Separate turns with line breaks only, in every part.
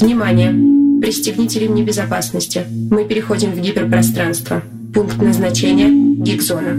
Внимание! Пристегните ремни безопасности. Мы переходим в гиперпространство. Пункт назначения – гик-зона.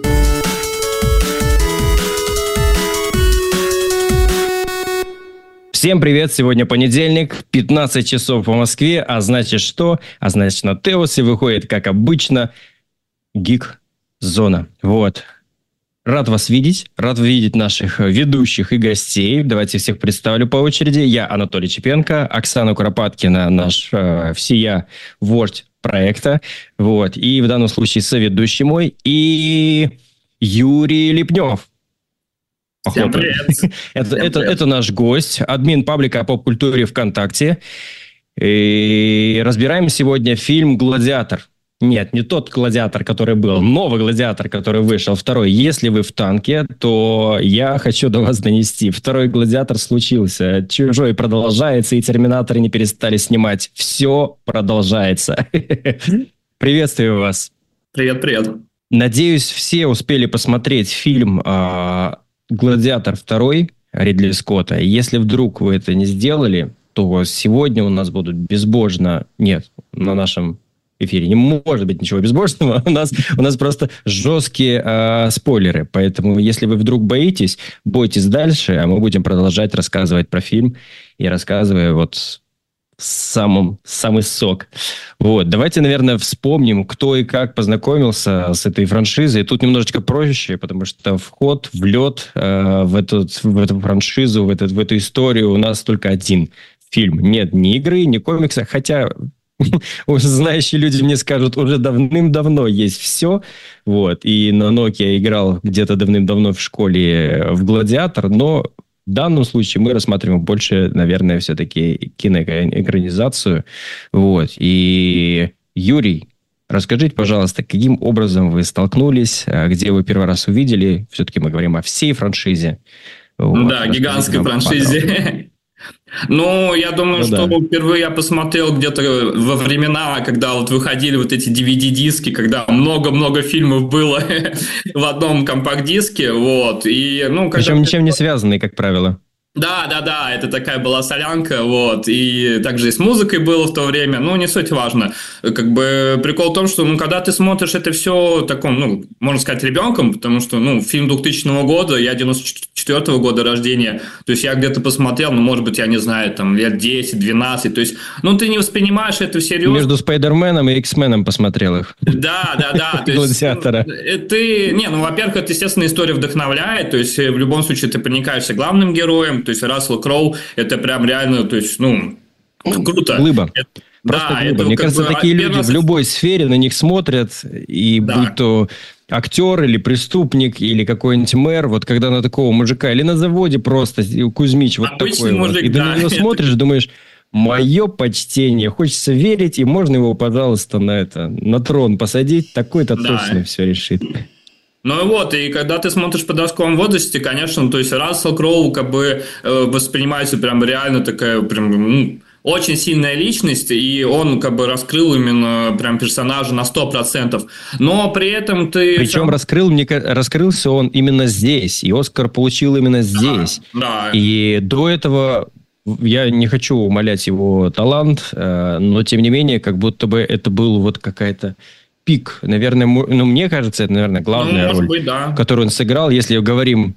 Всем привет! Сегодня понедельник, 15 часов по Москве, а значит что? А значит на Теосе выходит, как обычно, гик-зона. Вот. Рад вас видеть, рад видеть наших ведущих и гостей. Давайте всех представлю по очереди. Я Анатолий Чепенко, Оксана Куропаткина, наш всея вождь проекта. Вот. И в данном случае соведущий мой и Юрий Липнев.
Всем привет.
Это наш гость, админ паблика о поп-культуре ВКонтакте. И разбираем сегодня фильм «Гладиатор». Нет, не тот «Гладиатор», который был, новый «Гладиатор», который вышел, второй. Если вы в танке, то я хочу до вас донести. Второй «Гладиатор» случился. «Чужой» продолжается, и «Терминаторы» не перестали снимать. Все продолжается. Приветствую вас.
Привет.
Надеюсь, все успели посмотреть фильм «Гладиатор 2» Ридли Скотта. Если вдруг вы это не сделали, то сегодня у нас будут безбожно... Нет, на нашем эфире не может быть ничего безбожного. У нас просто жесткие спойлеры. Поэтому, если вы вдруг боитесь, бойтесь дальше, а мы будем продолжать рассказывать про фильм. И рассказывая вот самый сок. Вот. Давайте, наверное, вспомним, кто и как познакомился с этой франшизой. Тут немножечко проще, потому что вход, влет в эту франшизу, в эту историю у нас только один фильм. Нет ни игры, ни комикса, хотя... Уже знающие люди мне скажут, уже давным-давно есть все. Вот. И на Nokia играл где-то давным-давно в школе в «Гладиатор», но в данном случае мы рассматриваем больше, наверное, все-таки киноэкранизацию. Вот. И, Юрий, расскажите, пожалуйста, каким образом вы столкнулись, где вы первый раз увидели? Все-таки мы говорим о всей франшизе.
Вот. Да, гигантской франшизе. Ну, я думаю, что впервые я посмотрел где-то во времена, когда вот выходили вот эти DVD-диски, когда много-много фильмов было в одном компакт-диске, вот. И,
причем ничем не связанные, как правило.
Да, это такая была солянка, вот, и также и с музыкой было в то время, не суть важно. Как бы прикол в том, что, когда ты смотришь это все таком, можно сказать, ребенком, потому что, фильм 2000 года, я 94 года рождения, то есть я где-то посмотрел, может быть, я не знаю, там, лет 10-12, то есть, ты не воспринимаешь это всерьез.
Между Спайдерменом и Икс-меном посмотрел их.
Да.
«Гладиатора».
Во-первых, это, естественно, история вдохновляет, то есть, в любом случае, ты проникаешься главным героем, то есть Рассел Кроу, это прям реально, то есть, круто.
Глыба. Глыба. Мне кажется, такие люди в любой сфере на них смотрят, и будь то актер или преступник, или какой-нибудь мэр, вот когда на такого мужика, или на заводе просто Кузьмич, вот
обычный
такой
мужик,
вот, и ты на него смотришь, думаешь, мое почтение, хочется верить, и можно его, пожалуйста, на трон посадить, такой-то точно все решит.
И когда ты смотришь в подростковом возрасте, конечно, то есть Рассел Кроу как бы воспринимается прям реально такая прям, очень сильная личность, и он как бы раскрыл именно прям персонажа на 100%. Но при этом ты...
Причем раскрылся он именно здесь, и Оскар получил именно здесь.
Да.
И до этого... Я не хочу умалять его талант, но тем не менее, как будто бы это был вот какая-то пик, наверное, мне кажется, это, наверное, главная роль, которую он сыграл. Если говорим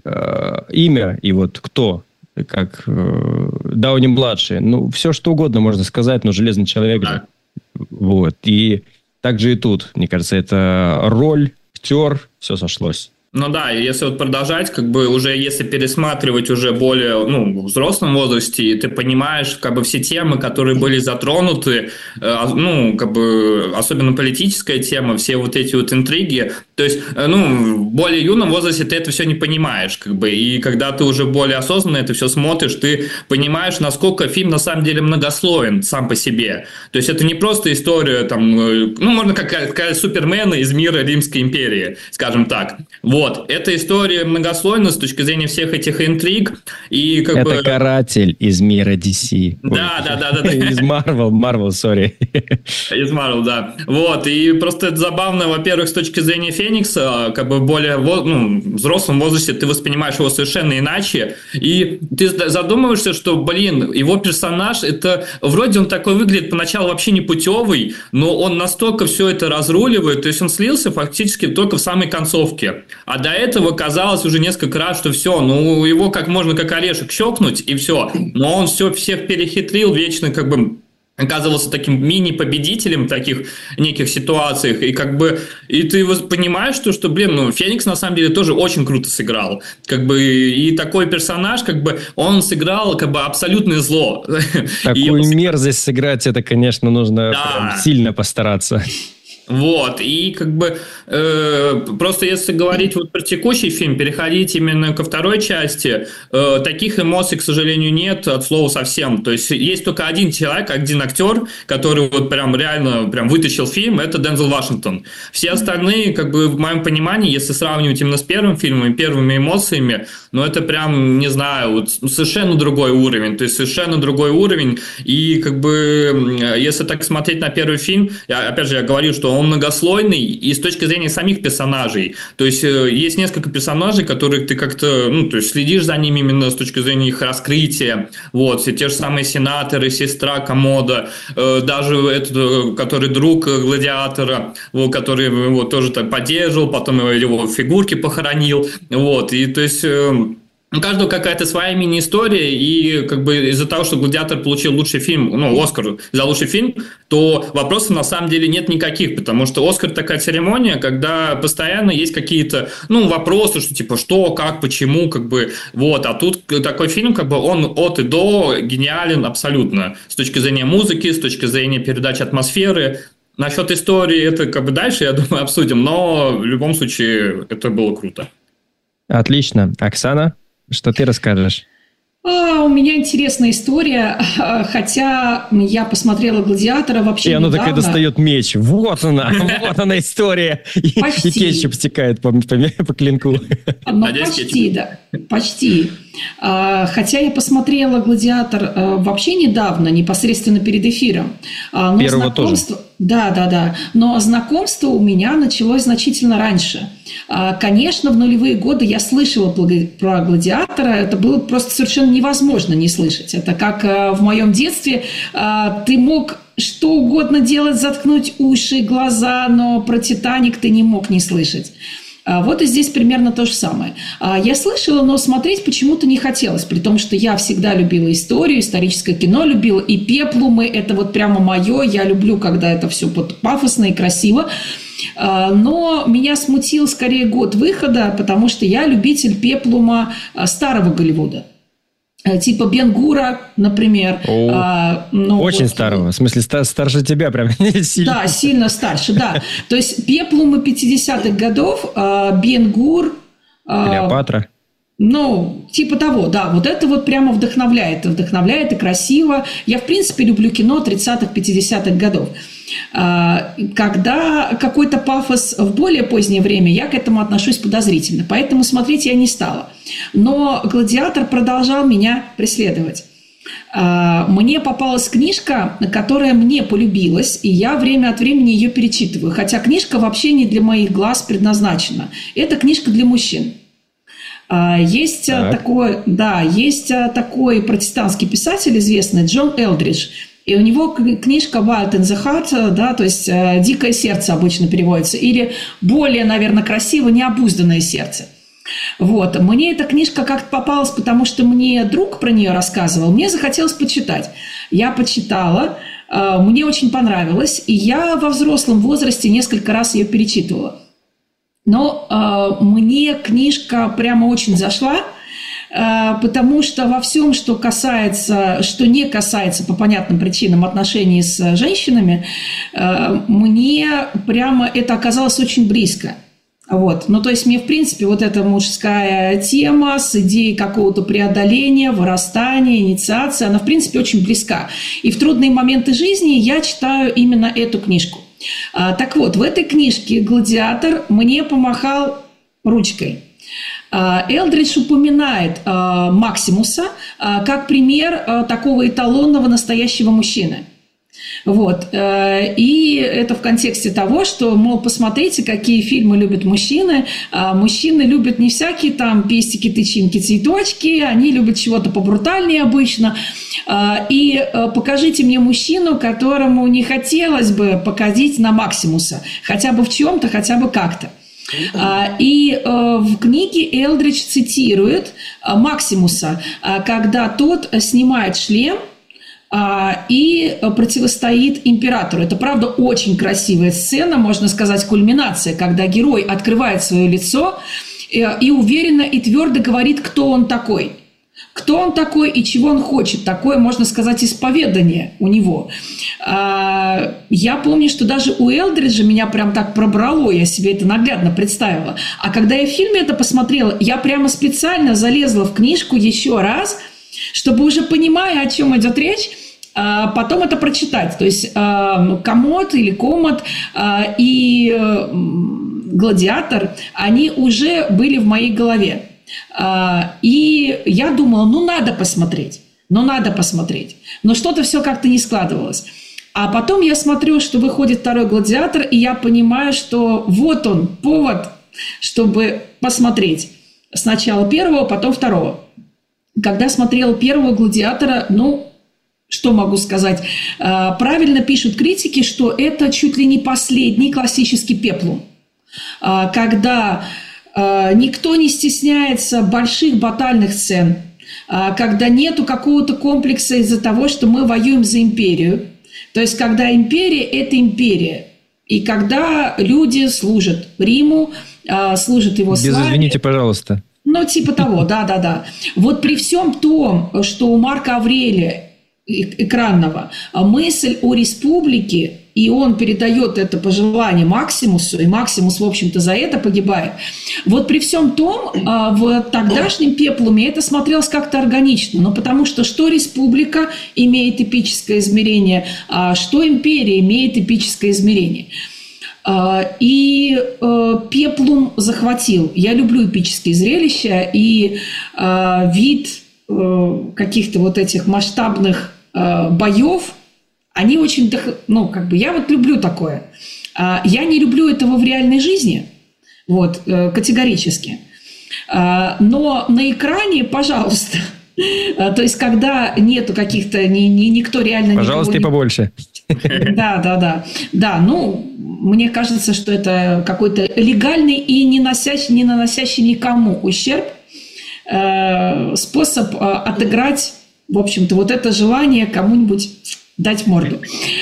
имя и вот кто, как Дауни-младший, все что угодно можно сказать, но Железный человек же. Вот. И также и тут, мне кажется, это роль, актер, все сошлось.
Если вот продолжать, как бы уже если пересматривать уже более, в взрослом возрасте, ты понимаешь, как бы все темы, которые были затронуты, как бы особенно политическая тема, все вот эти вот интриги, то есть, в более юном возрасте ты это все не понимаешь, как бы, и когда ты уже более осознанно это все смотришь, ты понимаешь, насколько фильм на самом деле многословен сам по себе. То есть, это не просто история, там, можно сказать, Супермена из мира Римской империи, скажем так. Вот. Вот, эта история многослойна с точки зрения всех этих интриг. И как
это каратель из мира DC.
Да.
Из Marvel, sorry.
Из Marvel, да. Вот, и просто это забавно, во-первых, с точки зрения Феникса, как бы более в взрослом возрасте ты воспринимаешь его совершенно иначе, и ты задумываешься, что, его персонаж, это вроде он такой выглядит поначалу вообще непутевый, но он настолько все это разруливает, то есть он слился фактически только в самой концовке. А до этого казалось уже несколько раз, что все, его как можно как орешек щелкнуть, и все. Но он всех перехитрил, вечно как бы оказывался таким мини-победителем в таких неких ситуациях, и ты понимаешь, что Феникс на самом деле тоже очень круто сыграл, и такой персонаж, он сыграл абсолютное зло.
Такую мерзость сыграть, это, конечно, нужно прям сильно постараться.
Вот, и просто если говорить про текущий фильм, переходить именно ко второй части, таких эмоций, к сожалению, нет от слова совсем. То есть есть только один человек, один актер, который прям реально вытащил фильм, это Дензел Вашингтон. Все остальные, в моем понимании, если сравнивать именно с первым фильмом и первыми эмоциями, это прям, не знаю, совершенно другой уровень. То есть совершенно другой уровень. И если так смотреть на первый фильм, опять же, я говорю, что он многослойный и с точки зрения самих персонажей. То есть есть несколько персонажей, которые ты как-то, то есть следишь за ними именно с точки зрения их раскрытия. Вот, все те же самые сенаторы, сестра Комода, даже этот, который друг Гладиатора, который его тоже так поддерживал, потом его в фигурке похоронил. Вот, и то есть... У каждого какая-то своя мини-история, и из-за того, что «Гладиатор» получил лучший фильм, «Оскар» за лучший фильм, то вопросов на самом деле нет никаких, потому что «Оскар» такая церемония, когда постоянно есть какие-то, вопросы, что типа что, как, почему, вот, а тут такой фильм, он от и до гениален абсолютно, с точки зрения музыки, с точки зрения передачи атмосферы. Насчет истории это дальше, я думаю, обсудим, но в любом случае это было круто.
Отлично. Оксана? Что ты расскажешь?
У меня интересная история, хотя я посмотрела «Гладиатора» вообще недавно.
И она такая достает меч. Вот она история.
Почти.
И кетчуп стекает по клинку.
Почти, да. Почти. Хотя я посмотрела «Гладиатор» вообще недавно, непосредственно перед эфиром. Но
первого тоже.
Да. Но знакомство у меня началось значительно раньше. Конечно, в нулевые годы я слышала про «Гладиатора». Это было просто совершенно невозможно не слышать. Это как в моем детстве ты мог что угодно делать, заткнуть уши, глаза, но про «Титаник» ты не мог не слышать. Вот и здесь примерно то же самое. Я слышала, но смотреть почему-то не хотелось, при том, что я всегда любила историю, историческое кино любила, и «Пеплумы» – это прямо мое. Я люблю, когда это все пафосно и красиво. Но меня смутил скорее год выхода, потому что я любитель «Пеплума» старого Голливуда. Типа Бен-Гура, например.
Очень старого. В смысле, старше тебя прям сильно.
Да, сильно старше, да. То есть «Пеплумы» 50-х годов, Бен-Гур...
Клеопатра.
Типа того, да. Вот это прямо вдохновляет. Вдохновляет и красиво. Я, в принципе, люблю кино 30-х, 50-х годов. Когда какой-то пафос в более позднее время, я к этому отношусь подозрительно. Поэтому смотреть я не стала. Но «Гладиатор» продолжал меня преследовать. Мне попалась книжка, которая мне полюбилась, и я время от времени ее перечитываю. Хотя книжка вообще не для моих глаз предназначена. Это книжка для мужчин. Есть такой протестантский писатель известный Джон Элдридж. И у него книжка «Wild in the Heart», да, то есть «Дикое сердце» обычно переводится, или более, наверное, красиво «Необузданное сердце». Вот. Мне эта книжка как-то попалась, потому что мне друг про нее рассказывал, мне захотелось почитать. Я почитала, мне очень понравилось, и я во взрослом возрасте несколько раз ее перечитывала. Но мне книжка прямо очень зашла, потому что во всем, что не касается по понятным причинам отношений с женщинами, мне прямо это оказалось очень близко. Вот. То есть мне, в принципе, эта мужская тема с идеей какого-то преодоления, вырастания, инициации, она, в принципе, очень близка. И в трудные моменты жизни я читаю именно эту книжку. Так вот, в этой книжке «Гладиатор» мне помахал ручкой. Элдридж упоминает Максимуса как пример такого эталонного настоящего мужчины. Вот. И это в контексте того, что, мол, посмотрите, какие фильмы любят мужчины. Мужчины любят не всякие там пестики, тычинки, цветочки, они любят чего-то побрутальнее обычно. И покажите мне мужчину, которому не хотелось бы показать на Максимуса, хотя бы в чем-то, хотя бы как-то. И в книге Элдридж цитирует Максимуса, когда тот снимает шлем и противостоит императору. Это, правда, очень красивая сцена, можно сказать, кульминация, когда герой открывает свое лицо и уверенно и твердо говорит, кто он такой. Кто он такой и чего он хочет. Такое, можно сказать, исповедание у него. Я помню, что даже у Элдриджа меня прям так пробрало, я себе это наглядно представила. А когда я в фильме это посмотрела, я прямо специально залезла в книжку еще раз, чтобы уже понимая, о чем идет речь, потом это прочитать. То есть Комод или Комод и Гладиатор, они уже были в моей голове. И я думала, надо посмотреть. Но что-то все как-то не складывалось. А потом я смотрю, что выходит второй «Гладиатор», и я понимаю, что вот он, повод, чтобы посмотреть. Сначала первого, потом второго. Когда смотрела первого «Гладиатора», что могу сказать? Правильно пишут критики, что это чуть ли не последний классический пеплум. Когда никто не стесняется больших батальных сцен, когда нету какого-то комплекса из-за того, что мы воюем за империю. То есть, когда империя – это империя. И когда люди служат Риму, служат его славе.
Без «извините, пожалуйста».
Типа того, да. Вот при всем том, что у Марка Аврелия экранного мысль о республике, и он передает это пожелание Максимусу, и Максимус, в общем-то, за это погибает. Вот при всем том, в тогдашнем пеплуме это смотрелось как-то органично, потому что республика имеет эпическое измерение, что империя имеет эпическое измерение. И пеплум захватил. Я люблю эпические зрелища, и вид каких-то вот этих масштабных боев, они очень, я вот люблю такое. Я не люблю этого в реальной жизни, категорически. Но на экране, пожалуйста. То есть, когда нету каких-то, никто реально...
Пожалуйста, и побольше.
Да. Мне кажется, что это какой-то легальный и не наносящий никому ущерб способ отыграть, в общем-то, вот это желание кому-нибудь дать морду.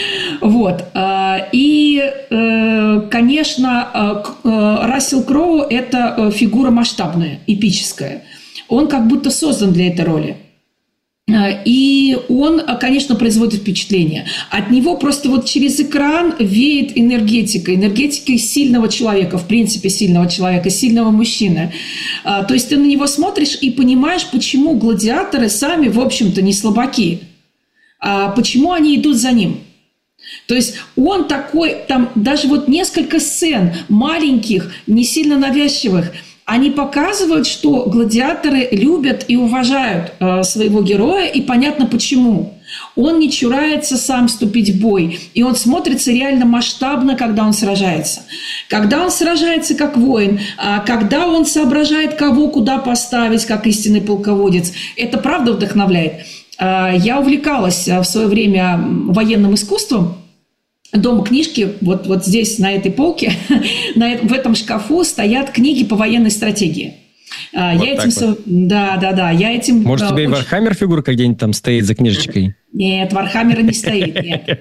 И, конечно, Рассел Кроу – это фигура масштабная, эпическая. Он как будто создан для этой роли. И он, конечно, производит впечатление. От него просто через экран веет энергетикой сильного человека, в принципе, сильного человека, сильного мужчины. То есть ты на него смотришь и понимаешь, почему гладиаторы сами, в общем-то, не слабаки. Почему они идут за ним. То есть он такой, там даже несколько сцен маленьких, не сильно навязчивых, они показывают, что гладиаторы любят и уважают своего героя, и понятно почему. Он не чурается сам вступить в бой, и он смотрится реально масштабно, когда он сражается. Когда он сражается как воин, когда он соображает, кого куда поставить, как истинный полководец, это правда вдохновляет. Я увлекалась в свое время военным искусством. Дома книжки, вот здесь, на этой полке, в этом шкафу стоят книги по военной стратегии. Я этим...
Может, у тебя и Вархаммер фигурка где-нибудь там стоит за книжечкой?
Нет, Вархаммера не стоит,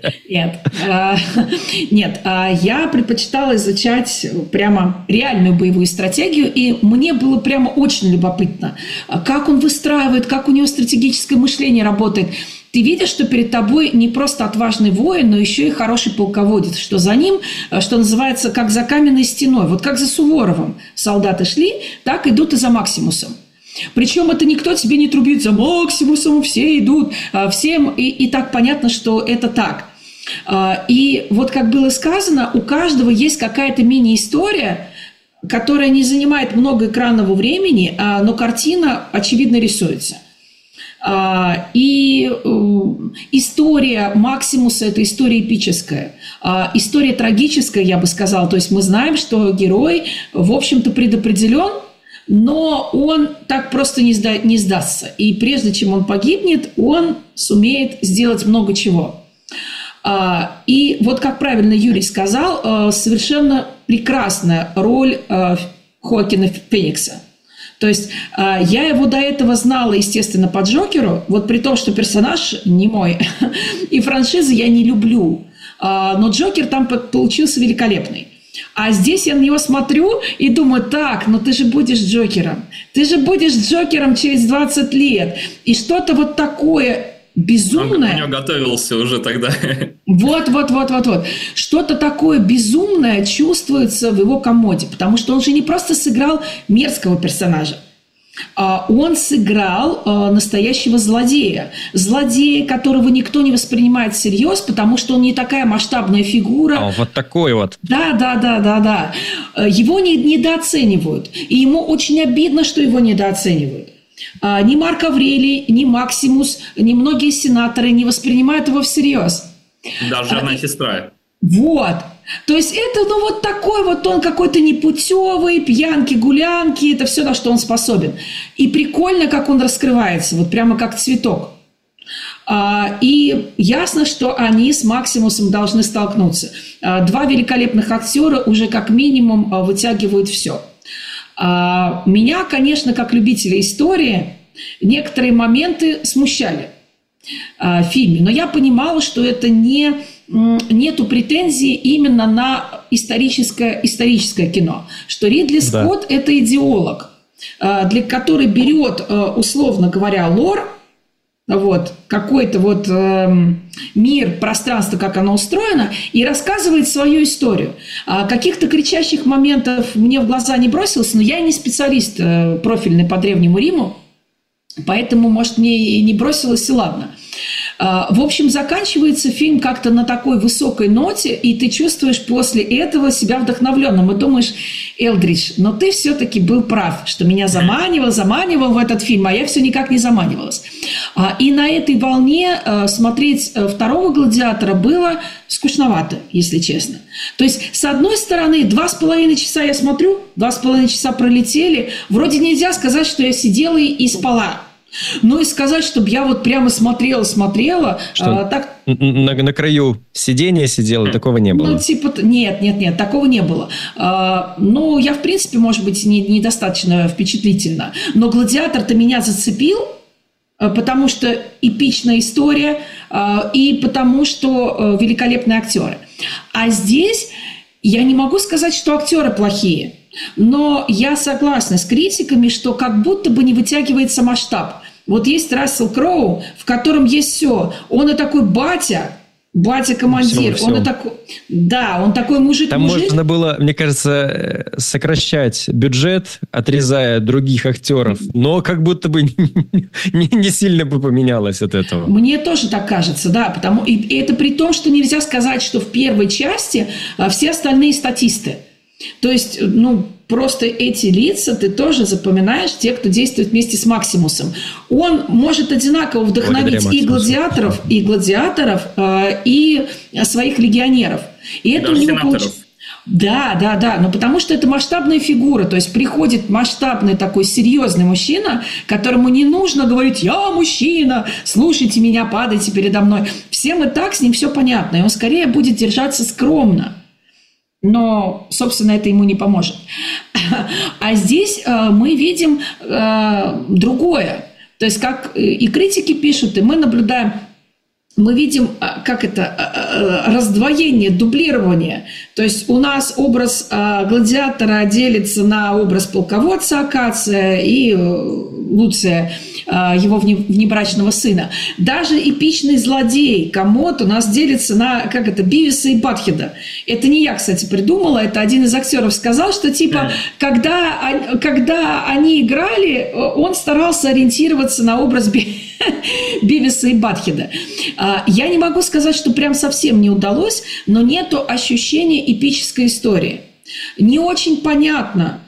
нет. Я предпочитала изучать прямо реальную боевую стратегию, и мне было прямо очень любопытно, как он выстраивает, как у него стратегическое мышление работает. Ты видишь, что перед тобой не просто отважный воин, но еще и хороший полководец, что за ним, что называется, как за каменной стеной. Вот как за Суворовым солдаты шли, так идут и за Максимусом. Причем это никто тебе не трубит: за Максимусом все идут, всем, и так понятно, что это так. И вот как было сказано, у каждого есть какая-то мини-история, которая не занимает много экранного времени, но картина, очевидно, рисуется. И история Максимуса – это история эпическая. История трагическая, я бы сказала. То есть мы знаем, что герой, в общем-то, предопределен, но он так просто не сдастся. И прежде чем он погибнет, он сумеет сделать много чего. И вот, как правильно Юрий сказал, совершенно прекрасная роль Хоакина Феникса. То есть я его до этого знала, естественно, по Джокеру, вот при том, что персонаж не мой, и франшизы я не люблю. Но Джокер там получился великолепный. А здесь я на него смотрю и думаю, так, ну ты же будешь Джокером. Ты же будешь Джокером через 20 лет. И что-то вот такое безумное.
Он к нему готовился уже тогда.
Вот. Что-то такое безумное чувствуется в его комоде, потому что он же не просто сыграл мерзкого персонажа, он сыграл настоящего злодея. Злодея, которого никто не воспринимает всерьез, потому что он не такая масштабная фигура.
Вот такой вот.
Да. Его недооценивают. И ему очень обидно, что его недооценивают. Ни Марк Аврелий, ни Максимус, ни многие сенаторы не воспринимают его всерьез.
Даже одна сестра.
Вот. То есть это, вот такой вот он какой-то непутевый, пьянки-гулянки, это все, на что он способен. И прикольно, как он раскрывается, вот прямо как цветок. И ясно, что они с Максимусом должны столкнуться. Два великолепных актера уже как минимум вытягивают все. Меня, конечно, как любителя истории, некоторые моменты смущали в фильме, но я понимала, что это нету претензий именно на историческое кино, что Ридли Скотт – это идеолог, который берет, условно говоря, лор, вот, какой-то вот мир, пространство, как оно устроено, и рассказывает свою историю. Каких-то кричащих моментов мне в глаза не бросилось, но я не специалист профильный по Древнему Риму, поэтому, может, мне и не бросилось, и ладно. В общем, заканчивается фильм как-то на такой высокой ноте, и ты чувствуешь после этого себя вдохновленным. И думаешь, Элдридж, но ты все-таки был прав, что меня заманивал в этот фильм, а я все никак не заманивалась. И на этой волне смотреть второго «Гладиатора» было скучновато, если честно. То есть, с одной стороны, 2,5 часа я смотрю, 2,5 часа пролетели, вроде нельзя сказать, что я сидела и спала. Ну и сказать, чтобы я вот прямо смотрела, так...
На краю сидения сидела, такого не было.
Ну, типа, нет, такого не было. Ну, я, в принципе, может быть, недостаточно впечатлительна. Но «Гладиатор»-то меня зацепил, потому что эпичная история и потому что великолепные актеры. А здесь я не могу сказать, что актеры плохие. Но я согласна с критиками, что как будто бы не вытягивается масштаб. Вот есть Рассел Кроу, в котором есть все. Он и такой батя-командир. Он и такой, да, он такой мужик.
Там можно было, мне кажется, сокращать бюджет, отрезая других актеров, но как будто бы не сильно бы поменялось от этого.
Мне тоже так кажется, да. И это при том, что нельзя сказать, что в первой части все остальные статисты. То есть, просто эти лица ты тоже запоминаешь, те, кто действует вместе с Максимусом. Он может одинаково вдохновить и гладиаторов, и своих легионеров. И это у него получится. Да, но потому что это масштабная фигура, то есть приходит масштабный такой серьезный мужчина, которому не нужно говорить «я мужчина, слушайте меня, падайте передо мной». Всем и так с ним все понятно, и он скорее будет держаться скромно. Но, собственно, это ему не поможет. А здесь мы видим другое. То есть, как и критики пишут, и мы наблюдаем, мы видим, как это, раздвоение, дублирование. То есть, у нас образ гладиатора делится на образ полководца Акация и Луция, его внебрачного сына. Даже эпичный злодей Комод у нас делится на, Бивиса и Батхеда. Это не я, кстати, придумала, это один из актеров сказал, что типа, когда они играли, он старался ориентироваться на образ Бивиса и Батхеда. Я не могу сказать, что прям совсем не удалось, но нету ощущения эпической истории. Не очень понятно,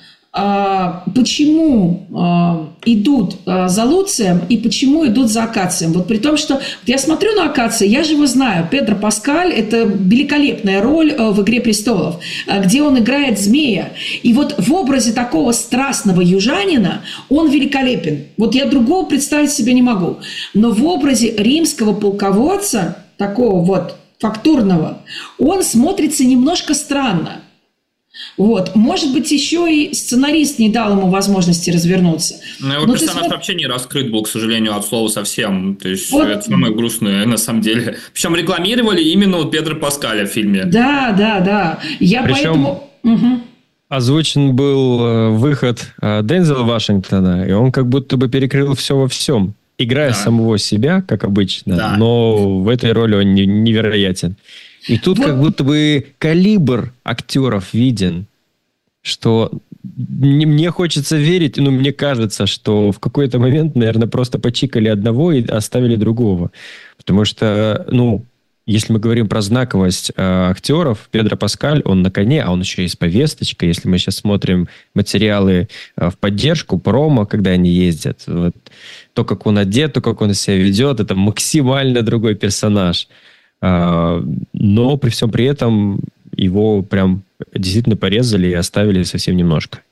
почему идут за Луцием и почему идут за Акацием. Вот при том, что я смотрю на Акация, я же его знаю. Педро Паскаль – это великолепная роль в «Игре престолов», где он играет змея. И вот в образе такого страстного южанина он великолепен. Вот я другого представить себе не могу. Но в образе римского полководца, такого вот фактурного, он смотрится немножко странно. Вот. Может быть, еще и сценарист не дал ему возможности развернуться.
Но его персонаж вообще не раскрыт был, к сожалению, от слова совсем. То есть вот. Это самое грустное на самом деле. Причем рекламировали именно вот Педро Паскаля в фильме.
Да.
Причем озвучен был выход Дензела Вашингтона, и он как будто бы перекрыл все во всем. Играя самого себя, как обычно, но в этой роли он невероятен. И тут вот. Как будто бы калибр актеров виден, что мне хочется верить, мне кажется, что в какой-то момент, наверное, просто почикали одного и оставили другого. Потому что, если мы говорим про знаковость актеров, Педро Паскаль, он на коне, а он еще и с повесточкой. Если мы сейчас смотрим материалы в поддержку, промо, когда они ездят, вот, то, как он одет, то, как он себя ведет, это максимально другой персонаж. Но при всем при этом его прям действительно порезали и оставили совсем немножко.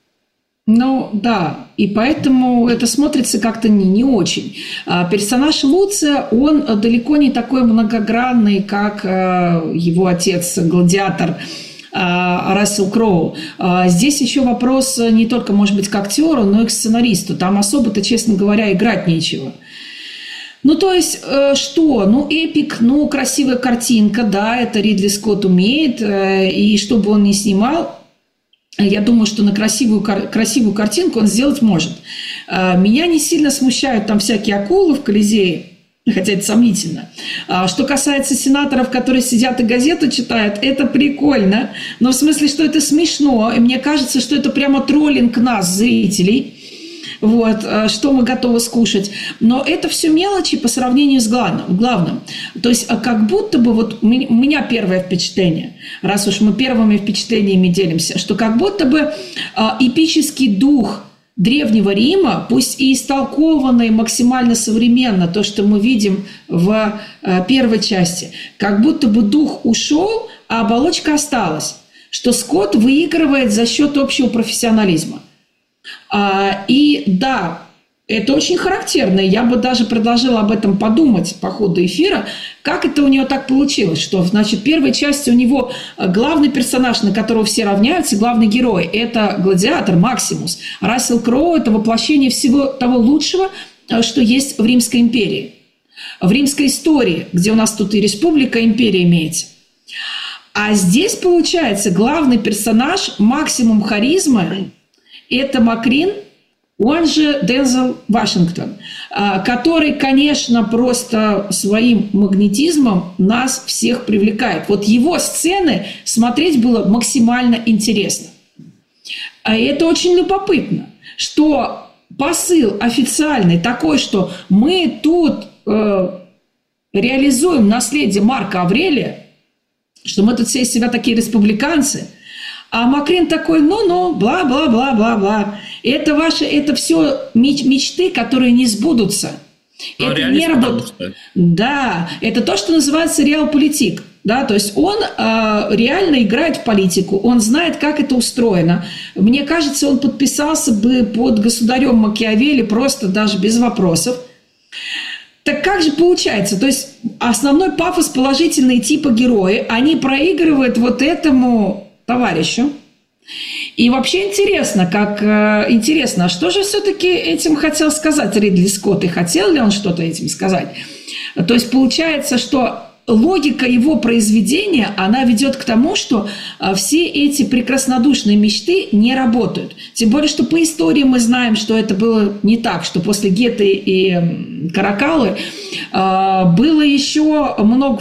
Да, и поэтому это смотрится как-то не очень. Персонаж Луция, он далеко не такой многогранный, как его отец, гладиатор Рассел Кроу. Здесь еще вопрос не только, может быть, к актеру, но и к сценаристу. Там особо-то, честно говоря, играть нечего. То есть, что? Эпик, красивая картинка, да, это Ридли Скотт умеет, и что бы он ни снимал, я думаю, что на красивую картинку он сделать может. Меня не сильно смущают там всякие акулы в Колизее, хотя это сомнительно. Что касается сенаторов, которые сидят и газету читают, это прикольно, но в смысле, что это смешно, и мне кажется, что это прямо троллинг нас, зрителей. Вот, что мы готовы скушать. Но это все мелочи по сравнению с главным. То есть, как будто бы, вот у меня первое впечатление, раз уж мы первыми впечатлениями делимся, что как будто бы эпический дух Древнего Рима, пусть и истолкованный максимально современно, то, что мы видим в первой части, как будто бы дух ушел, а оболочка осталась. Что Скотт выигрывает за счет общего профессионализма. И да, это очень характерно. Я бы даже предложила об этом подумать по ходу эфира, как это у него так получилось, что, значит, в первой части у него главный персонаж, на которого все равняются, главный герой, это гладиатор Максимус. Рассел Кроу – это воплощение всего того лучшего, что есть в Римской империи. В римской истории, где у нас тут и республика, и империя имеется. А здесь, получается, главный персонаж, максимум харизмы – это Макрин, он же Дензел Вашингтон, который, конечно, просто своим магнетизмом нас всех привлекает. Вот его сцены смотреть было максимально интересно. А это очень любопытно, что посыл официальный такой, что мы тут реализуем наследие Марка Аврелия, что мы тут все из себя такие республиканцы. А Макрин такой, бла-бла-бла-бла-бла. Это все мечты, которые не сбудутся. Но это не работает. Да, это то, что называется реалполитик. Да, то есть он реально играет в политику, он знает, как это устроено. Мне кажется, он подписался бы под государем Макиавелли просто даже без вопросов. Так как же получается? То есть основной пафос положительные типа герои, они проигрывают вот этому товарищу. И вообще интересно, а что же все-таки этим хотел сказать Ридли Скотт? И хотел ли он что-то этим сказать? То есть получается, что логика его произведения, она ведет к тому, что все эти прекраснодушные мечты не работают. Тем более, что по истории мы знаем, что это было не так, что после Гетты и Каракалы было еще много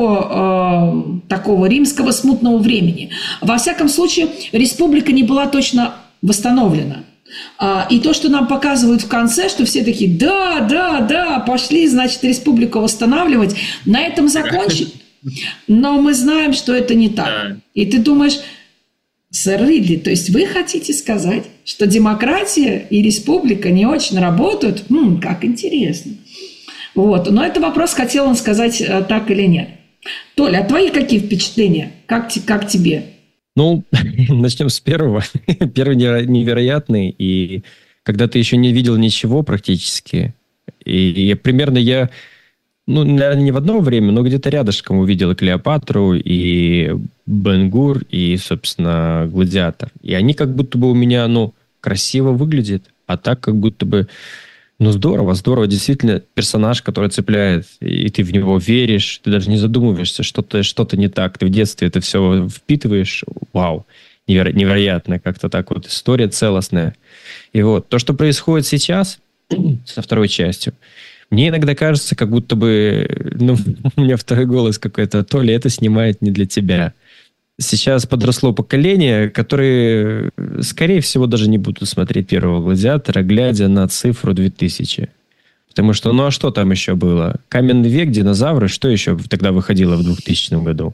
всего такого римского смутного времени. Во всяком случае, республика не была точно восстановлена. И то, что нам показывают в конце, что все такие, да, пошли, значит, республику восстанавливать, на этом закончить. Но мы знаем, что это не так. И ты думаешь, Сэр Ридли, то есть вы хотите сказать, что демократия и республика не очень работают? Как интересно. Вот. Но это вопрос, хотел он сказать так или нет. Толя, а твои какие впечатления? Как тебе?
Ну, начнем с первого. Первый невероятный, и когда ты еще не видел ничего практически, и примерно я, наверное, не в одно время, но где-то рядышком увидел и Клеопатру, и Бен-Гур, и, собственно, Гладиатор. И они как будто бы у меня, красиво выглядят, а так как будто бы, здорово, действительно, персонаж, который цепляет, и ты в него веришь, ты даже не задумываешься, что-то не так, ты в детстве это все впитываешь, вау, невероятно, как-то так вот, история целостная. И вот, то, что происходит сейчас, со второй частью, мне иногда кажется, как будто бы, у меня второй голос какой-то, то ли это снимает не для тебя. Сейчас подросло поколение, которые, скорее всего, даже не будут смотреть первого «Гладиатора», глядя на цифру 2000. Потому что, а что там еще было? Каменный век, динозавры, что еще тогда выходило в 2000 году?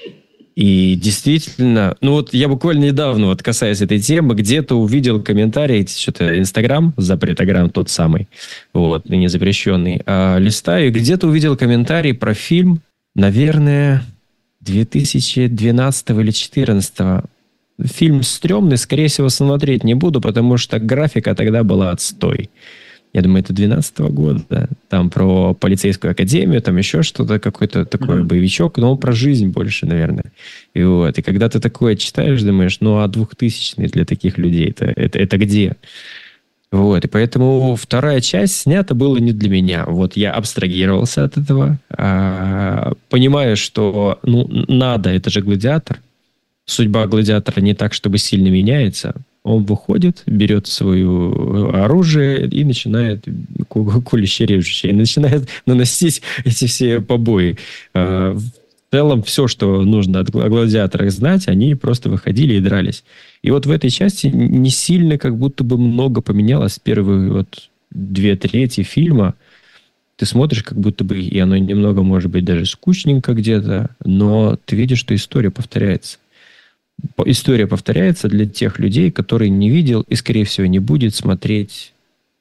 И действительно, я буквально недавно, касаясь этой темы, где-то увидел комментарий, что-то Инстаграм, запретограмм тот самый, ныне запрещенный, листаю, и где-то увидел комментарий про фильм, наверное, 2012 или 2014. Фильм стрёмный, скорее всего, смотреть не буду, потому что графика тогда была отстой. Я думаю, это 2012 года. Там про полицейскую академию, там еще что-то, какой-то такой боевичок, но он про жизнь больше, наверное. И когда ты такое читаешь, думаешь, а 2000-е для таких людей это где? И поэтому вторая часть снята была не для меня. Я абстрагировался от этого, понимаю, что надо, это же «Гладиатор». Судьба «Гладиатора» не так, чтобы сильно меняется. Он выходит, берет свое оружие и начинает колюще режущее, и начинает наносить эти все побои. В целом, все, что нужно о «Гладиаторах» знать, они просто выходили и дрались. И в этой части не сильно как будто бы много поменялось. Первые 2/3 фильма ты смотришь, как будто бы, и оно немного, может быть, даже скучненько где-то, но ты видишь, что история повторяется. История повторяется для тех людей, которые не видел и, скорее всего, не будет смотреть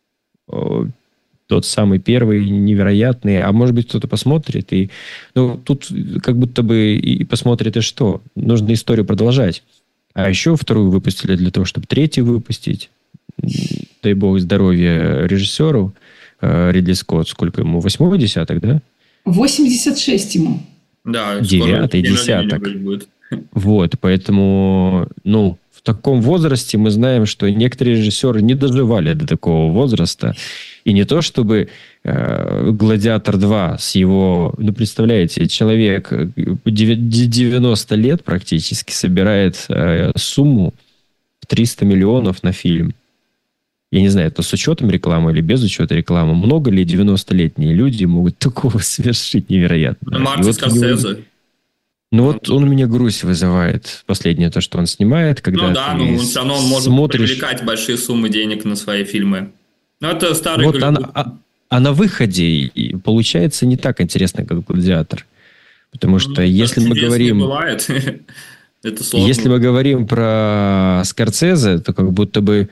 тот самый первый невероятный, а может быть, кто-то посмотрит, и тут как будто бы и посмотрит, и что? Нужно историю продолжать. А еще вторую выпустили для того, чтобы третью выпустить. Дай бог здоровья режиссеру Ридли Скотт. Сколько ему? 8-й десяток, да?
86 ему.
Да,
9-й десяток. Поэтому, в таком возрасте мы знаем, что некоторые режиссеры не доживали до такого возраста. И не то, чтобы «Гладиатор 2» с его... представляете, человек 90 лет практически собирает сумму в 300 миллионов на фильм. Я не знаю, это с учетом рекламы или без учета рекламы. Много ли 90-летние люди могут такого совершить невероятно?
Мартин Скорсезе.
Он у меня грусть вызывает. Последнее то, что он снимает, когда
все равно он может привлекать большие суммы денег на свои фильмы. Это старый Голливуд.
А на выходе получается не так интересно, как «Гладиатор». Потому что если мы говорим...
Не бывает. Это сложно.
Если мы говорим про Скорсезе, то как будто бы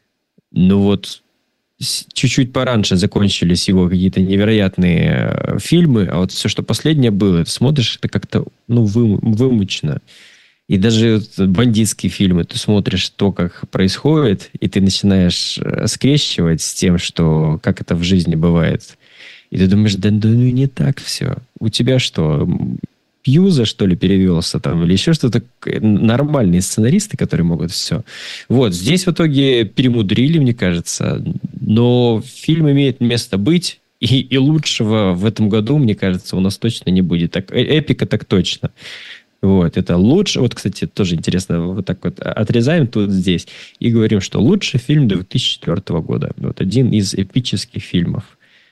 чуть-чуть пораньше закончились его какие-то невероятные фильмы, а все, что последнее было, ты смотришь, это как-то вымучено. И даже бандитские фильмы, ты смотришь то, как происходит, и ты начинаешь скрещивать с тем, что как это в жизни бывает. И ты думаешь, да не так все. У тебя что, Пьюза, что ли, перевелся там, или еще что-то? Нормальные сценаристы, которые могут все. Здесь в итоге перемудрили, мне кажется, но фильм имеет место быть, и лучшего в этом году, мне кажется, у нас точно не будет. Так, эпика так точно. Это лучше. Кстати, тоже интересно, так отрезаем тут здесь и говорим, что лучший фильм 2004 года. Один из эпических фильмов.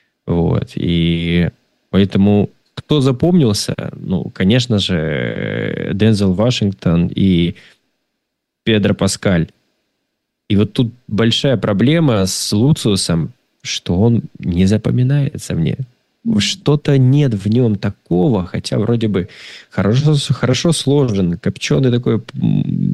И поэтому кто запомнился? Конечно же, Дензел Вашингтон и Педро Паскаль. И тут большая проблема с Луциусом, что он не запоминается мне. Что-то нет в нем такого, хотя вроде бы хорошо сложен, копченый такой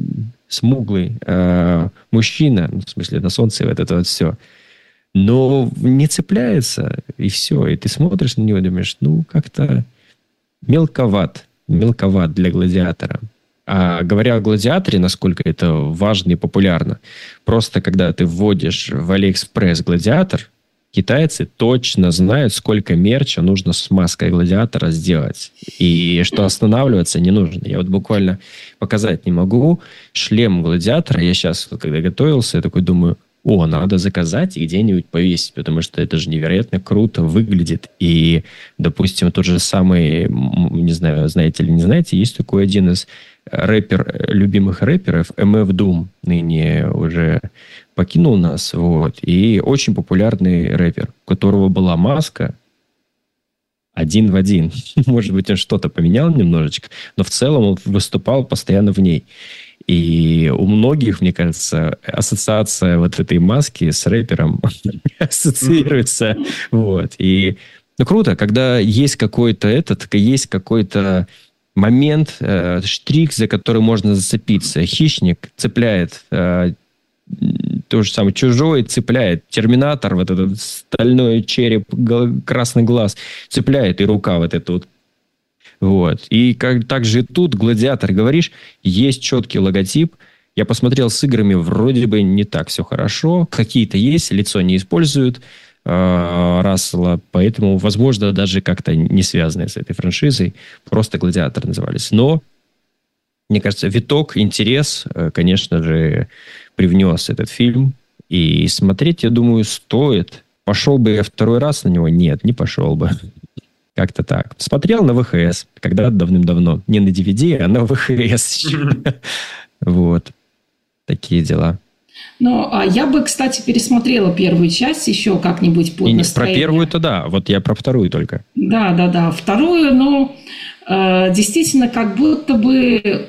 смуглый мужчина, в смысле на солнце, вот это вот все. Но не цепляется, и все. И ты смотришь на него и думаешь, как-то мелковат для «Гладиатора». А говоря о «Гладиаторе», насколько это важно и популярно, просто когда ты вводишь в Алиэкспресс «Гладиатор», китайцы точно знают, сколько мерча нужно с маской «Гладиатора» сделать. И что останавливаться не нужно. Я вот буквально показать не могу. Шлем «Гладиатора», я сейчас, когда готовился, я такой думаю, надо заказать и где-нибудь повесить, потому что это же невероятно круто выглядит. И, допустим, тот же самый, не знаю, знаете или не знаете, есть такой один из любимых рэперов, MF Doom, ныне уже покинул нас, и очень популярный рэпер, у которого была маска один в один. Может быть, он что-то поменял немножечко, но в целом он выступал постоянно в ней. И у многих, мне кажется, ассоциация вот этой маски с рэпером ассоциируется. И круто, когда есть какой-то момент, штрих, за который можно зацепиться. Хищник цепляет, то же самое, Чужой цепляет, Терминатор, вот этот стальной череп, красный глаз, цепляет, и рука вот эта вот. И также тут «Гладиатор», говоришь, есть четкий логотип. Я посмотрел с играми, вроде бы не так все хорошо. Какие-то есть, лицо не используют Рассела, поэтому, возможно, даже как-то не связанные с этой франшизой. Просто «Гладиатор» назывались. Но, мне кажется, виток, интерес, конечно же, привнес этот фильм. И смотреть, я думаю, стоит. Пошел бы я второй раз на него? Нет, не пошел бы. Как-то так. Смотрел на ВХС, когда давным-давно. Не на DVD, а на ВХС. Такие дела.
Я бы, кстати, пересмотрела первую часть еще как-нибудь под настроение.
Про первую-то да. Я про вторую только.
Да. Вторую, действительно, как будто бы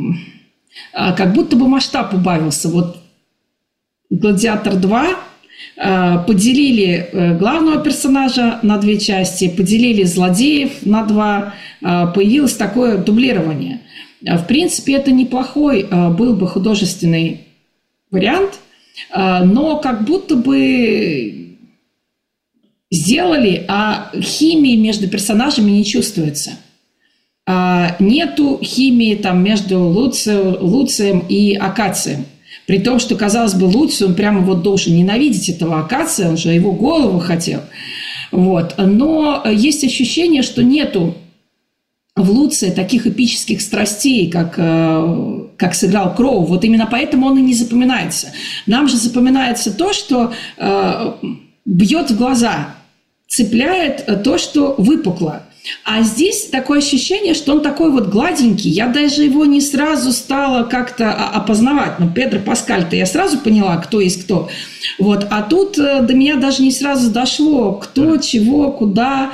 масштаб убавился. «Гладиатор 2» поделили главного персонажа на 2 части, поделили злодеев на 2, появилось такое дублирование. В принципе, это неплохой был бы художественный вариант, но как будто бы сделали, а химии между персонажами не чувствуется. Нету химии между Луцием и Акацием. При том, что, казалось бы, Луций, он прямо должен ненавидеть этого Акация, он же его голову хотел. Но есть ощущение, что нету в Луция таких эпических страстей, как сыграл Кроу. Именно поэтому он и не запоминается. Нам же запоминается то, что бьет в глаза, цепляет то, что выпукло. А здесь такое ощущение, что он такой гладенький. Я даже его не сразу стала как-то опознавать. Педро Паскаль-то я сразу поняла, кто есть кто. А тут до меня даже не сразу дошло, кто, чего, куда.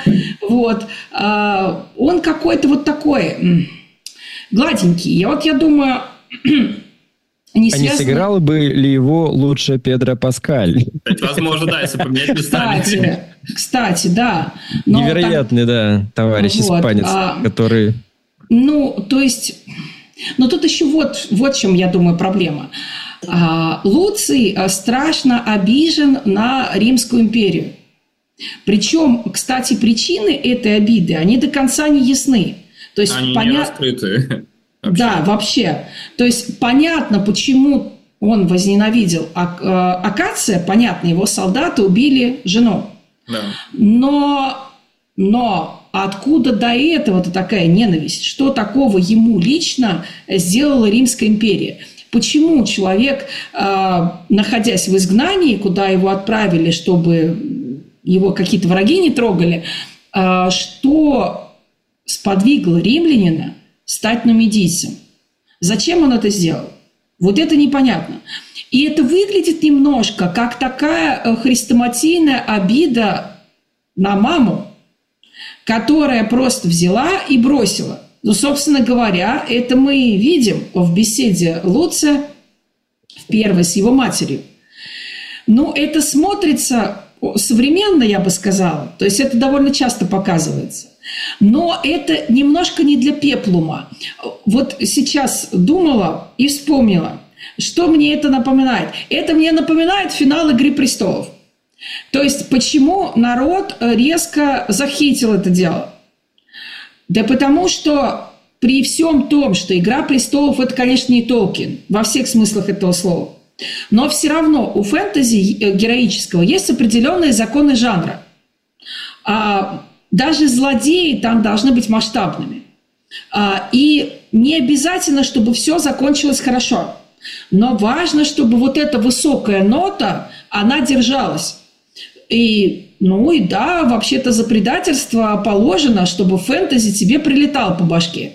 Он какой-то такой гладенький. Я думаю...
Не сыграл бы ли его лучше Педро Паскаль?
Возможно, да, если поменять местами.
Кстати, да.
Невероятный, да, товарищ испанец, который...
то есть... Но тут еще вот в чем, я думаю, проблема. Луций страшно обижен на Римскую империю. Причем, кстати, причины этой обиды, они до конца не ясны. То есть,
они не раскрыты.
Вообще. Да, вообще. То есть понятно, почему он возненавидел Акация, понятно, его солдаты убили жену.
Да.
Но откуда до этого-то такая ненависть? Что такого ему лично сделала Римская империя? Почему человек, находясь в изгнании, куда его отправили, чтобы его какие-то враги не трогали, что сподвигло римлянина стать нумидийцем? Зачем он это сделал? Это непонятно. И это выглядит немножко как такая хрестоматийная обида на маму, которая просто взяла и бросила. Собственно говоря, это мы видим в беседе Луция в первой с его матерью. Это смотрится современно, я бы сказала. То есть это довольно часто показывается. Но это немножко не для пеплума. Сейчас думала и вспомнила. Что мне это напоминает? Это мне напоминает финал «Игры престолов». То есть, почему народ резко захейтил это дело? Да потому что при всем том, что «Игра престолов» – это, конечно, не Толкин во всех смыслах этого слова. Но все равно у фэнтези героического есть определенные законы жанра. Даже злодеи там должны быть масштабными. И не обязательно, чтобы все закончилось хорошо. Но важно, чтобы вот эта высокая нота, она держалась. И да, вообще-то за предательство положено, чтобы фэнтези тебе прилетало по башке.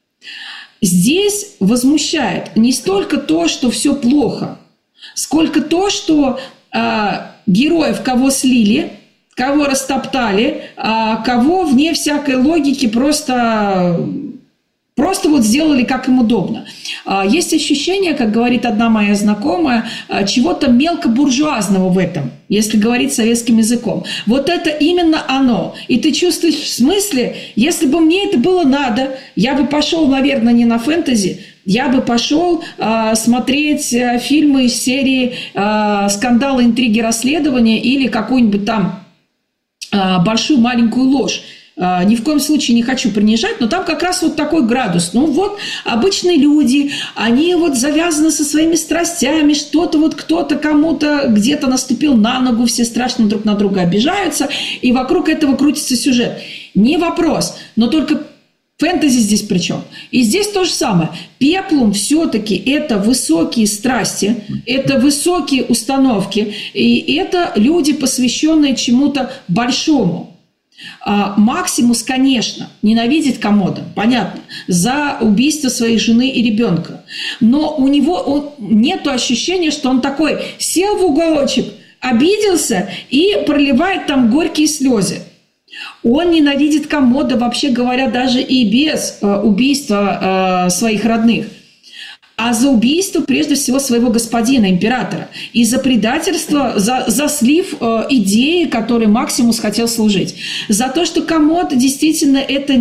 Здесь возмущает не столько то, что все плохо, сколько то, что героев кого слили, кого растоптали, кого вне всякой логики просто вот сделали, как им удобно. Есть ощущение, как говорит одна моя знакомая, чего-то мелкобуржуазного в этом, если говорить советским языком. Вот это именно оно. И ты чувствуешь, в смысле, если бы мне это было надо, я бы пошел, наверное, не на фэнтези, я бы пошел смотреть фильмы из серии «Скандалы, интриги, расследования» или какую-нибудь там «Большую маленькую ложь». Ни в коем случае не хочу принижать, но там как раз вот такой градус. Обычные люди, они вот завязаны со своими страстями, что-то вот кто-то кому-то где-то наступил на ногу, все страшно друг на друга обижаются, и вокруг этого крутится сюжет. Не вопрос, но только фэнтези здесь при чем? И здесь то же самое. Пеплум все-таки это высокие страсти, это высокие установки, и это люди, посвященные чему-то большому. Максимус, конечно, ненавидит Коммодо, понятно, за убийство своей жены и ребенка. Но у него нет ощущения, что он такой сел в уголочек, обиделся и проливает там горькие слезы. Он ненавидит Коммодо, вообще говоря, даже и без убийства своих родных. А за убийство, прежде всего, своего господина, императора. И за предательство, за слив идеи, которой Максимус хотел служить. За то, что Коммодо действительно это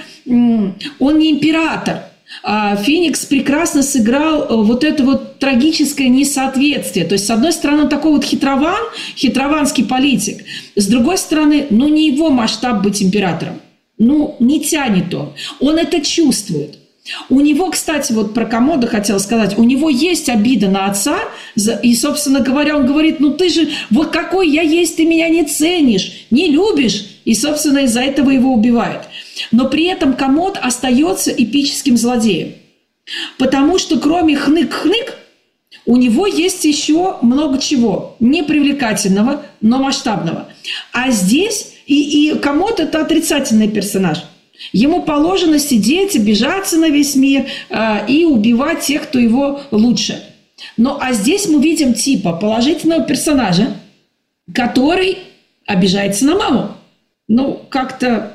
он не император. Феникс прекрасно сыграл вот это вот трагическое несоответствие. То есть, с одной стороны, он такой вот хитрованский политик. С другой стороны, не его масштаб быть императором. Не тянет он. Он это чувствует. У него, кстати, вот про Коммодо хотела сказать, у него есть обида на отца, и, собственно говоря, он говорит, ты же, вот какой я есть, ты меня не ценишь, не любишь, и, собственно, из-за этого его убивают. Но при этом Коммодо остается эпическим злодеем, потому что кроме хнык-хнык, у него есть еще много чего, непривлекательного, но масштабного. А здесь и Коммодо – это отрицательный персонаж. Ему положено сидеть, обижаться на весь мир и убивать тех, кто его лучше. А здесь мы видим типа положительного персонажа, который обижается на маму. Как-то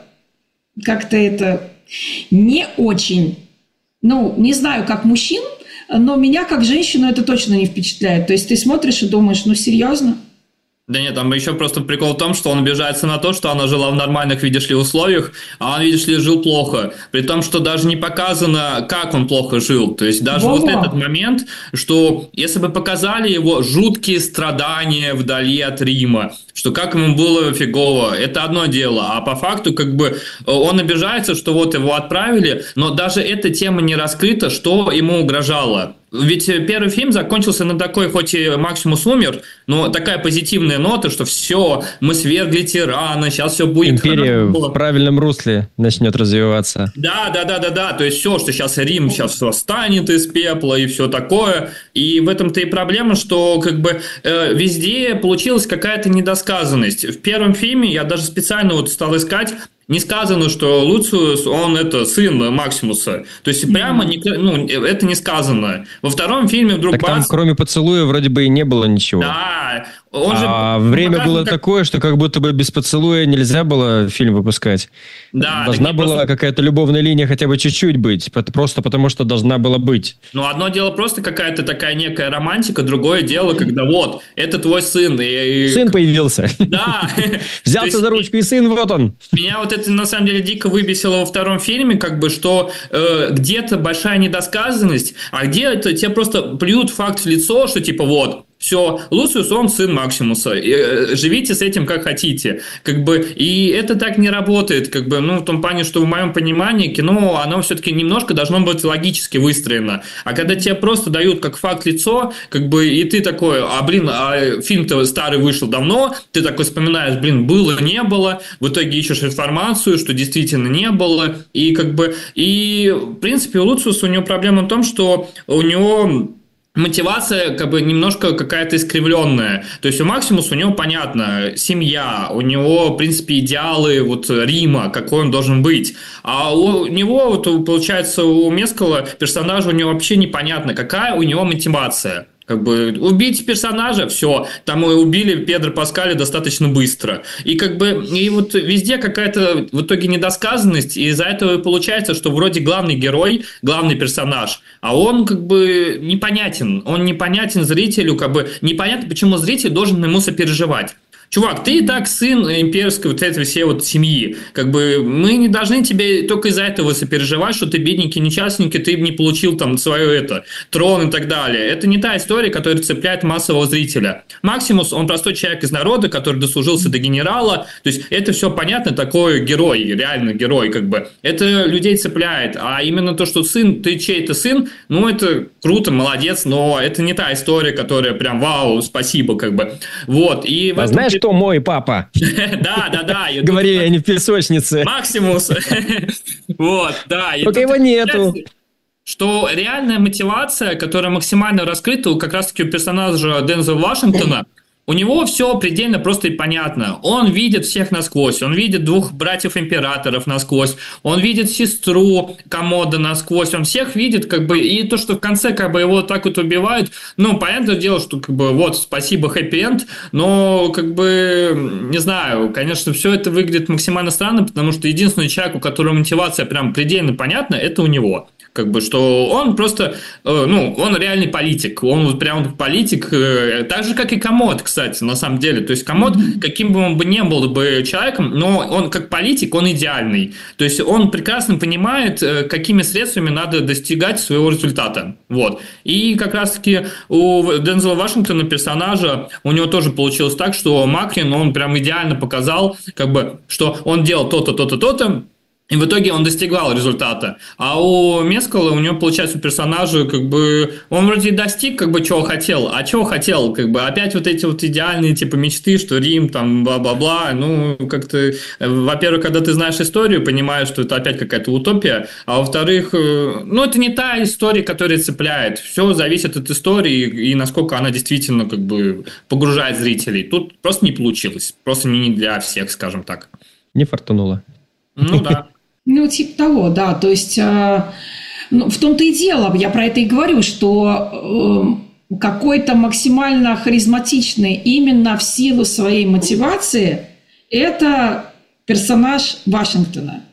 это не очень. Не знаю, как мужчин, но меня как женщину это точно не впечатляет. То есть ты смотришь и думаешь, серьезно?
Да нет, там еще просто прикол в том, что он обижается на то, что она жила в нормальных, видишь ли, условиях, а он, видишь ли, жил плохо. При том, что даже не показано, как он плохо жил. То есть даже вот этот момент, что если бы показали его жуткие страдания вдали от Рима, что как ему было фигово, это одно дело. А по факту он обижается, что вот его отправили, но даже эта тема не раскрыта, что ему угрожало. Ведь первый фильм закончился на такой, хоть и Максимус умер, но такая позитивная нота, что все, мы свергли тирана, сейчас все будет
Империя в правильном русле начнет развиваться.
Да. То есть все, что сейчас Рим сейчас восстанет из пепла и все такое. И в этом-то и проблема, что везде получилась какая-то недосказанность. В первом фильме я даже специально стал искать. Не сказано, что Луциус, он сын Максимуса. То есть прямо это не сказано. Во втором фильме вдруг
так там, кроме поцелуя, вроде бы и не было ничего.
Да,
время было такое, что как будто бы без поцелуя нельзя было фильм выпускать.
Да,
должна была какая-то любовная линия хотя бы чуть-чуть быть, просто потому что должна была быть.
Ну, одно дело просто какая-то такая некая романтика, другое дело, когда вот, это твой сын.
Сын появился.
Да.
Взялся за ручку, и сын, вот он.
Меня вот это, на самом деле, дико выбесило во втором фильме, как бы, что где-то большая недосказанность, а где-то тебе просто плюют факт в лицо, что типа вот, все, Луциус, он сын Максимуса, живите с этим как хотите, как бы, и это так не работает, как бы, ну, в том плане, что в моем понимании кино, оно все-таки немножко должно быть логически выстроено, а когда тебе просто дают как факт лицо, как бы, и ты такой, фильм-то старый вышел давно, ты такой вспоминаешь, было, не было, в итоге ищешь информацию, что действительно не было, и как бы, и в принципе у Луциуса, у него проблема в том, что у него мотивация как бы немножко какая-то искривленная. То есть у Максимуса, у него понятно, семья, у него, в принципе, идеалы вот Рима, какой он должен быть. А у него, вот, получается, у Мескала персонажа у него вообще непонятно, какая у него мотивация. Как бы убить персонажа, все, там и убили Педро Паскаля достаточно быстро. И как бы, и вот везде какая-то в итоге недосказанность, и из-за этого и получается, что вроде главный герой, главный персонаж, а он как бы непонятен. Он непонятен зрителю, как бы непонятно, почему зритель должен ему сопереживать. Чувак, ты и так сын имперской вот этой всей вот семьи. Как бы мы не должны тебе только из-за этого сопереживать, что ты бедненький, несчастненький, ты не получил там свое трон и так далее. Это не та история, которая цепляет массового зрителя. Максимус, он простой человек из народа, который дослужился до генерала. То есть это все понятно, такой герой, реально герой, как бы. Это людей цепляет. А именно то, что сын, ты чей-то сын, ну это круто, молодец, но это не та история, которая прям вау, спасибо, как бы. Вот. И
знаешь, кто мой папа?
Да.
Говори, я не в песочнице.
Максимус. Вот, да.
Только его нету.
Что реальная мотивация, которая максимально раскрыта как раз-таки у персонажа Дензела Вашингтона, у него все предельно просто и понятно. Он видит всех насквозь. Он видит двух братьев-императоров насквозь. Он видит сестру Комода насквозь. Он всех видит, как бы, и то, что в конце, как бы, его так вот убивают, ну, понятное дело, что, как бы, вот, спасибо, хэппи-энд, но, как бы, не знаю, конечно, все это выглядит максимально странно, потому что единственный человек, у которого мотивация прям предельно понятна, это у него. Как бы, что он просто, ну, он реальный политик, он вот прям политик, так же, как и Комод, кстати, на самом деле. То есть Комод, каким бы он бы ни был бы человеком, но он как политик, он идеальный. То есть он прекрасно понимает, какими средствами надо достигать своего результата. Вот. И как раз-таки у Дензела Вашингтона персонажа, у него тоже получилось так, что Макрин, он прям идеально показал, как бы, что он делал то-то, то-то, то-то, и в итоге он достигал результата. А у Мескала, у него, получается, у персонажа, как бы, он вроде достиг, как бы, чего хотел. А чего хотел, как бы, опять вот эти вот идеальные, типа, мечты, что Рим, там, бла-бла-бла. Ну, как-то, во-первых, когда ты знаешь историю, понимаешь, что это опять какая-то утопия. А во-вторых, ну, это не та история, которая цепляет. Все зависит от истории и насколько она действительно, как бы, погружает зрителей. Тут просто не получилось. Просто не для всех, скажем так.
Не фартануло.
Ну, да.
Ну, типа того, да. То есть, ну, в том-то и дело, я про это и говорю, что какой-то максимально харизматичный именно в силу своей мотивации это персонаж Вашингтона.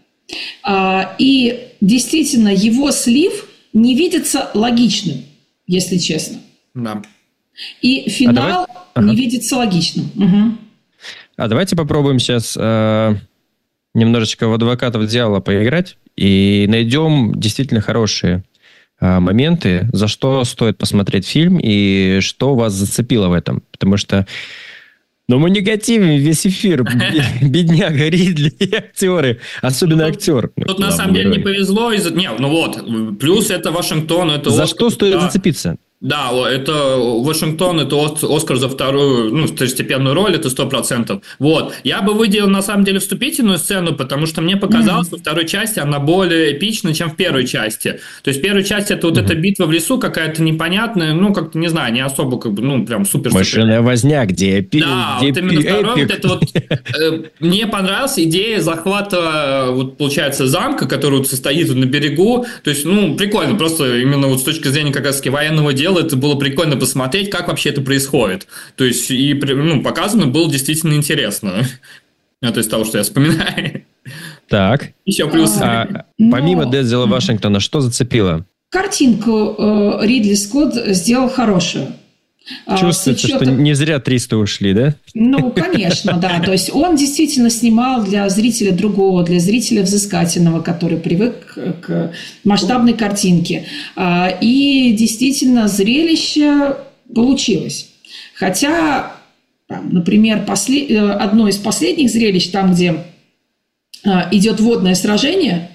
И действительно, его слив не видится логичным, если честно.
Да.
И финал не видится логичным. Угу.
А давайте попробуем сейчас... немножечко в адвокатов дьявола поиграть и найдем действительно хорошие моменты, за что стоит посмотреть фильм и что вас зацепило в этом. Потому что мы негативим весь эфир. Бедняга Ридли и актеры. Особенно актер.
Тут на самом деле не повезло. Плюс это Вашингтон. Это
за что стоит зацепиться?
Да, это Вашингтон, это Оскар за вторую, ну, второстепенную роль, это 100%. Вот. Я бы выделил, на самом деле, вступительную сцену, потому что мне показалось, что во второй части она более эпична, чем в первой части. То есть в первой части это вот эта битва в лесу какая-то непонятная, ну, как-то, не знаю, не особо, как бы, ну, прям супер.
Мышиная возня, где
да, вот именно второй, вот это вот, мне понравилась идея захвата, вот, получается, замка, который вот состоит на берегу. То есть, ну, прикольно, просто именно вот с точки зрения как раз-таки военного дела, дело, это было прикольно посмотреть, как вообще это происходит. То есть, и показано было действительно интересно. То есть, того, что я вспоминаю.
Так.
Еще плюс...
Помимо Дензела Вашингтона, что зацепило?
Картинку Ридли Скотт сделал хорошую.
Чувствуется, что не зря 300 ушли, да?
Ну, конечно, да. То есть он действительно снимал для зрителя другого, для зрителя взыскательного, который привык к масштабной картинке. И действительно зрелище получилось. Хотя, например, одно из последних зрелищ, там, где идет водное сражение,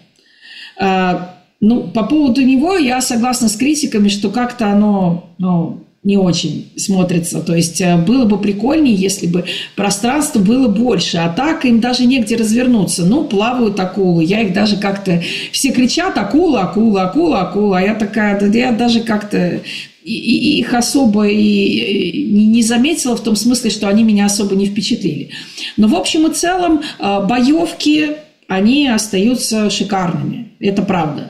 по поводу него я согласна с критиками, что как-то оно не очень смотрится. То есть было бы прикольнее, если бы пространства было больше. А так им даже негде развернуться. Плавают акулы. Я их даже как-то... Все кричат: акула, акула, акула, акула. А я такая... Я даже как-то их особо и не заметила в том смысле, что они меня особо не впечатлили. Но в общем и целом боевки, они остаются шикарными. Это правда.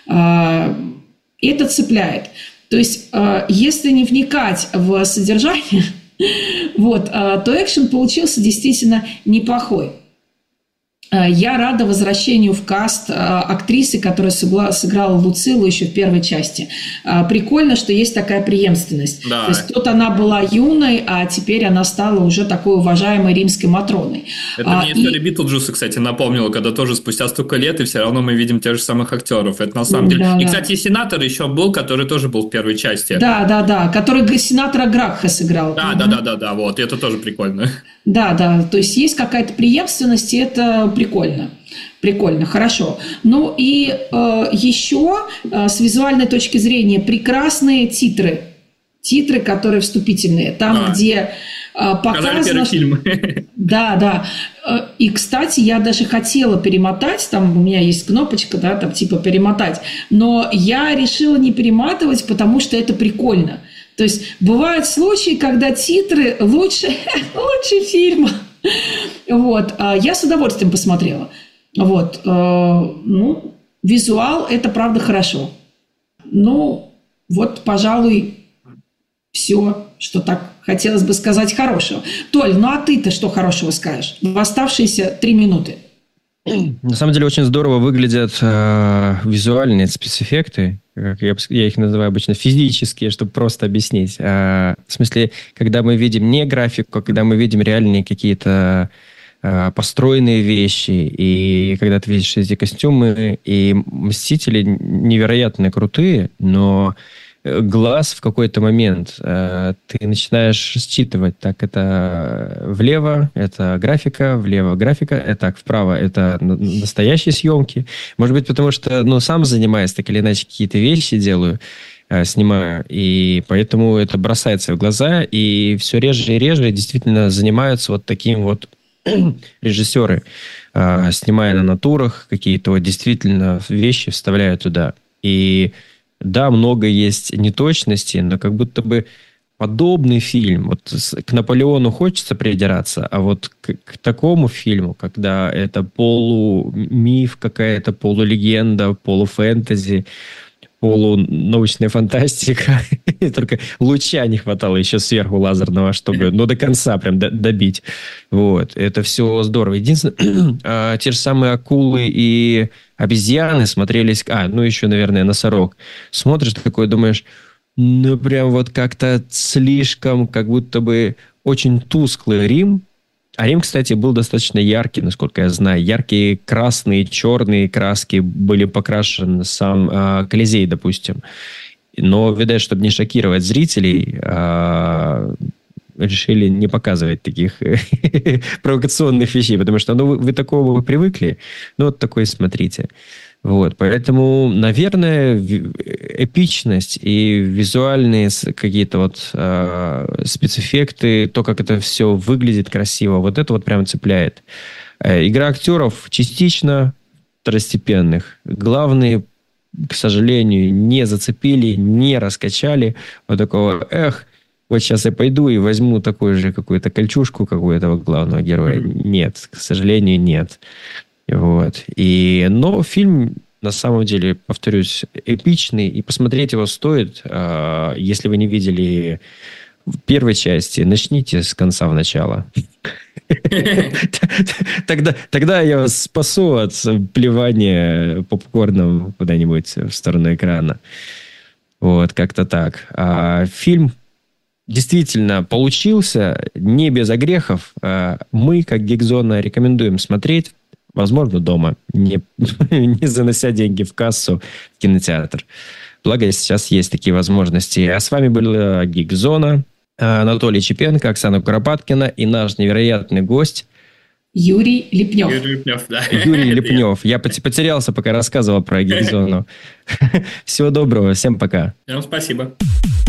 Это цепляет. То есть, если не вникать в содержание, то экшен получился действительно неплохой. Я рада возвращению в каст актрисы, которая сыграла Луцилу еще в первой части. Прикольно, что есть такая преемственность.
Да.
То есть тут она была юной, а теперь она стала уже такой уважаемой римской Матроной.
Это мне история Битлджуса, кстати, напомнила, когда тоже спустя столько лет, и все равно мы видим тех же самых актеров. Это на самом деле... И, кстати, сенатор еще был, который тоже был в первой части.
Да, который сенатора Гракха сыграл.
Да, вот, это тоже прикольно.
Да, то есть есть какая-то преемственность, и это прикольно, хорошо. И еще с визуальной точки зрения прекрасные титры, которые вступительные, там, где показано...
первый фильм.
Да. И, кстати, я даже хотела перемотать, там у меня есть кнопочка, да, там типа перемотать, но я решила не перематывать, потому что это прикольно. То есть бывают случаи, когда титры лучше фильма. Я с удовольствием посмотрела. Визуал – это правда хорошо. Пожалуй, все, что так хотелось бы сказать хорошего. Толь, а ты-то что хорошего скажешь в оставшиеся 3 минуты?
На самом деле очень здорово выглядят визуальные спецэффекты. Я их называю обычно физические, чтобы просто объяснить. В смысле, когда мы видим не графику, а когда мы видим реальные какие-то построенные вещи, и когда ты видишь эти костюмы, и Мстители невероятно крутые, но глаз в какой-то момент ты начинаешь считывать, так, это влево, это графика, влево графика, так, вправо, это настоящие съемки. Может быть, потому что, сам занимаюсь, так или иначе, какие-то вещи делаю, снимаю, и поэтому это бросается в глаза, и все реже и реже действительно занимаются вот таким вот режиссеры, снимая на натурах, какие-то действительно вещи вставляют туда. И да, много есть неточностей, но как будто бы подобный фильм, к Наполеону хочется придираться, а вот к такому фильму, когда это полумиф какая-то, полулегенда, полуфэнтези, полунаучная фантастика, только луча не хватало еще сверху лазерного, чтобы, до конца прям добить. Это все здорово. Единственное, те же самые акулы и обезьяны смотрелись, еще, наверное, носорог. Смотришь такой, думаешь, прям как-то слишком, как будто бы очень тусклый Рим. А Рим, кстати, был достаточно яркий, насколько я знаю. Яркие красные, черные краски были покрашены сам Колизей, допустим. Но, видать, чтобы не шокировать зрителей, решили не показывать таких провокационных вещей, потому что вы такого привыкли, такой смотрите. Поэтому, наверное, эпичность и визуальные какие-то спецэффекты, то, как это все выглядит красиво, это прям цепляет. Игра актеров частично второстепенных. Главные, к сожалению, не зацепили, не раскачали. Такого, сейчас я пойду и возьму такую же какую-то кольчужку, как у этого главного героя. Нет, к сожалению, нет. Но фильм на самом деле, повторюсь, эпичный, и посмотреть его стоит. Если вы не видели первой части, начните с конца в начало. Тогда я вас спасу от плевания попкорном куда-нибудь в сторону экрана. Вот, как-то так. Фильм действительно получился не без огрехов. Мы, как Гигзона, рекомендуем смотреть, возможно, дома, не занося деньги в кассу в кинотеатр. Благо, сейчас есть такие возможности. А с вами была Гигзона, Анатолий Чепенко, Оксана Куропаткина и наш невероятный гость
Юрий Лепнев.
Юрий Лепнев, да.
Юрий Лепнев. Я потерялся, пока рассказывал про Гигзону. Всего доброго, всем пока.
Всем спасибо.